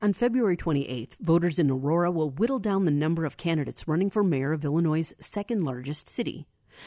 On February 28th, voters in Aurora will whittle down the number of candidates running for mayor of Illinois' second-largest city.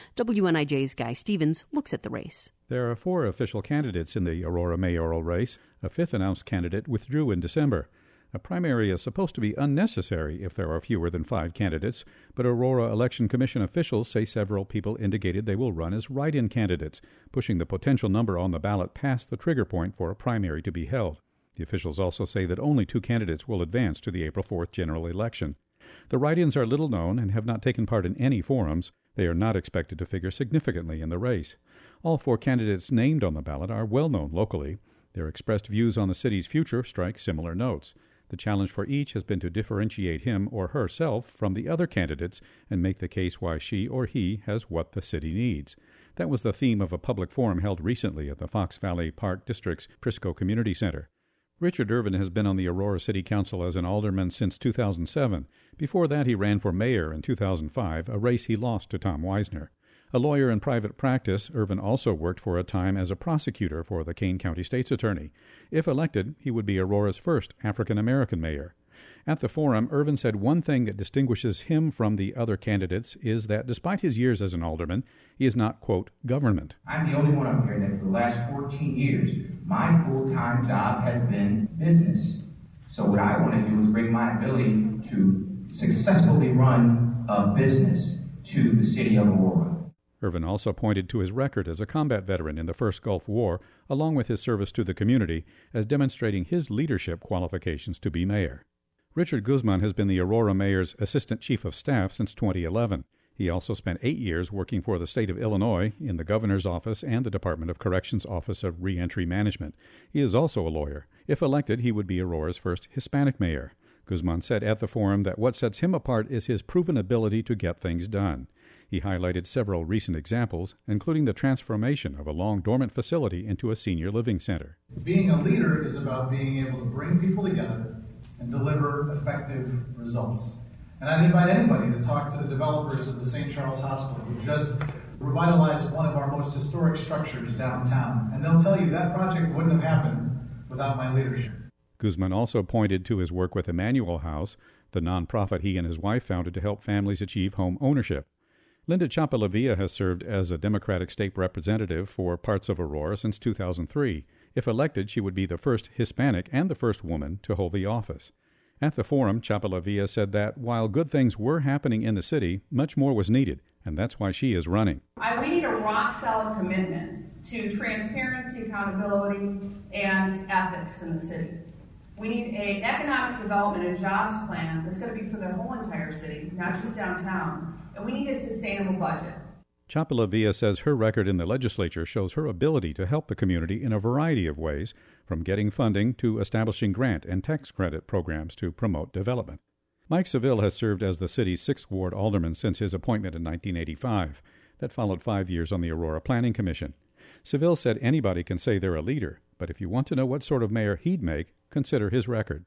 WNIJ's Guy Stevens looks at the race. There are 4 official candidates in the Aurora mayoral race. A 5th announced candidate withdrew in December. A primary is supposed to be unnecessary if there are fewer than 5 candidates, but Aurora Election Commission officials say several people indicated they will run as write-in candidates, pushing the potential number on the ballot past the trigger point for a primary to be held. The officials also say that only 2 candidates will advance to the April 4th general election. The write-ins are little known and have not taken part in any forums. They are not expected to figure significantly in the race. All 4 candidates named on the ballot are well known locally. Their expressed views on the city's future strike similar notes. The challenge for each has been to differentiate him or herself from the other candidates and make the case why she or he has what the city needs. That was the theme of a public forum held recently at the Fox Valley Park District's Prisco Community Center. Richard Irvin has been on the Aurora City Council as an alderman since 2007. Before that, he ran for mayor in 2005, a race he lost to Tom Weisner. A lawyer in private practice, Irvin also worked for a time as a prosecutor for the Kane County State's Attorney. If elected, he would be Aurora's first African-American mayor. At the forum, Irvin said one thing that distinguishes him from the other candidates is that despite his years as an alderman, he is not, quote, government. I'm the only one up here that for the last 14 years, my full-time job has been business. So what I want to do is bring my ability to successfully run a business to the city of Aurora. Irvin also pointed to his record as a combat veteran in the First Gulf War, along with his service to the community, as demonstrating his leadership qualifications to be mayor. Richard Guzman has been the Aurora mayor's assistant chief of staff since 2011. He also spent 8 years working for the state of Illinois in the governor's office and the Department of Corrections Office of Reentry Management. He is also a lawyer. If elected, he would be Aurora's first Hispanic mayor. Guzman said at the forum that what sets him apart is his proven ability to get things done. He highlighted several recent examples, including the transformation of a long-dormant facility into a senior living center. Being a leader is about being able to bring people together and deliver effective results. And I'd invite anybody to talk to the developers of the St. Charles Hospital, who just revitalized one of our most historic structures downtown. And they'll tell you that project wouldn't have happened without my leadership. Guzman also pointed to his work with Emmanuel House, the nonprofit he and his wife founded to help families achieve home ownership. Linda Chapalavia has served as a Democratic state representative for parts of Aurora since 2003. If elected, she would be the first Hispanic and the first woman to hold the office. At the forum, Chapalavia said that while good things were happening in the city, much more was needed, and that's why she is running. We need a rock-solid commitment to transparency, accountability, and ethics in the city. We need an economic development and jobs plan that's going to be for the whole entire city, not just downtown. And we need a sustainable budget. Chapalavia says her record in the legislature shows her ability to help the community in a variety of ways, from getting funding to establishing grant and tax credit programs to promote development. Mike Seville has served as the city's 6th Ward alderman since his appointment in 1985. That followed 5 years on the Aurora Planning Commission. Seville said anybody can say they're a leader, but if you want to know what sort of mayor he'd make, consider his record.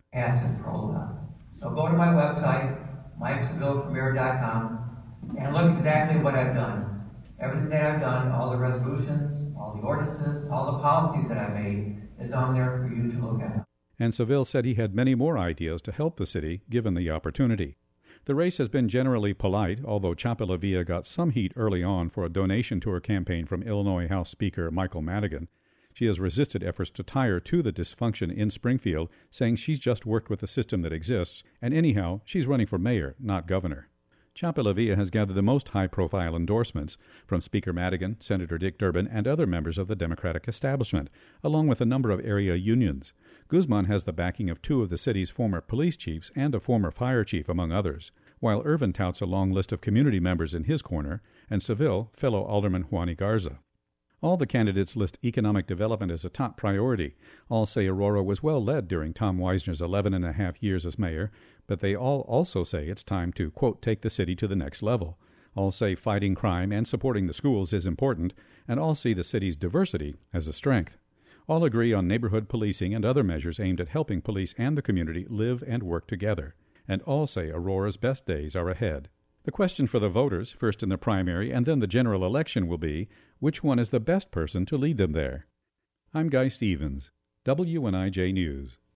So go to my website, MikeSevilleForMayor.com, and look exactly what I've done. Everything that I've done, all the resolutions, all the ordinances, all the policies that I've made is on there for you to look at. And Seville said he had many more ideas to help the city, given the opportunity. The race has been generally polite, although Chapalavia got some heat early on for a donation to her campaign from Illinois House Speaker Michael Madigan. She has resisted efforts to tie her to the dysfunction in Springfield, saying she's just worked with the system that exists, and anyhow, she's running for mayor, not governor. Chapalavia has gathered the most high-profile endorsements from Speaker Madigan, Senator Dick Durbin, and other members of the Democratic establishment, along with a number of area unions. Guzman has the backing of 2 of the city's former police chiefs and a former fire chief, among others, while Irvin touts a long list of community members in his corner, and Seville, fellow Alderman Juani Garza. All the candidates list economic development as a top priority. All say Aurora was well led during Tom Weisner's 11.5 years as mayor, but they all also say it's time to, quote, take the city to the next level. All say fighting crime and supporting the schools is important, and all see the city's diversity as a strength. All agree on neighborhood policing and other measures aimed at helping police and the community live and work together. And all say Aurora's best days are ahead. The question for the voters, first in the primary and then the general election, will be, which one is the best person to lead them there? I'm Guy Stevens, WNIJ News.